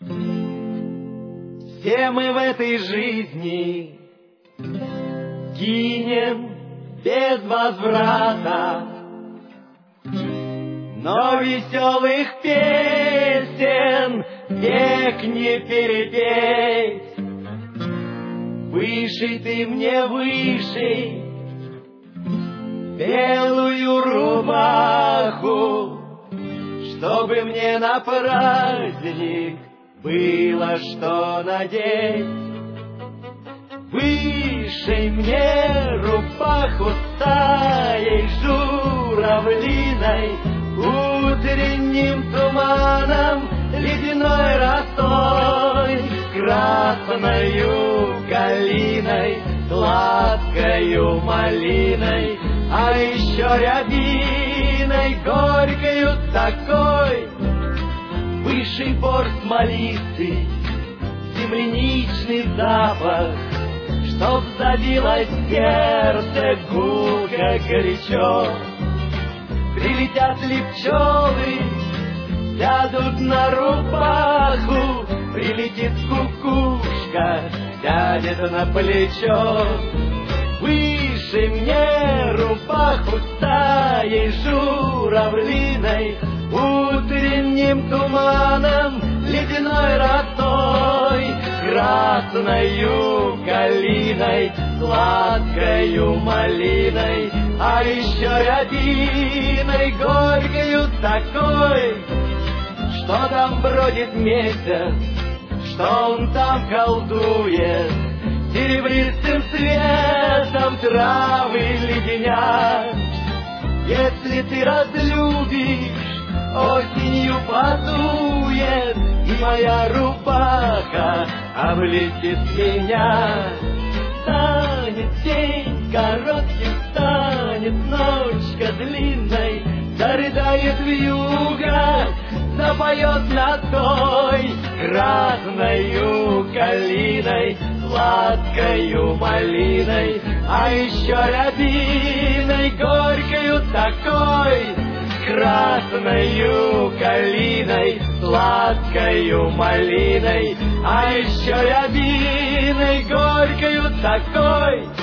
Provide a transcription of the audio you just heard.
Все мы в этой жизни гинем без возврата, но веселых песен век не перепеть. Вышей ты мне, вышей белую рубаху, чтобы мне на праздник было что надеть. Вышей мне рубаху стаей журавлиной, утренним туманом, ледяной росой, красною калиной, сладкою малиной, а еще рябиной горькою такой. Высший бор смолистый, земляничный запах, чтоб забилось сердце гулко горячо. Прилетят ли пчелы, сядут на рубаху, прилетит кукушка, сядет на плечо. Выше мне рубаху стаей журавлиной, утренним туманом, ледяной росой, красною калиной, сладкою малиной, а еще рябиной горькою такой. Что там бродит месяц, что он там колдует, серебристым светом травы леденят. Если ты разлюбишь, осенью подует, и моя рубаха облетит меня. Станет день коротким, станет ночка длинной, зарыдает вьюга, запоет над той красною калиной, сладкою малиной, а еще рябиной горькою такой. Красною калиной, сладкою малиной, а еще рябиной горькою такой.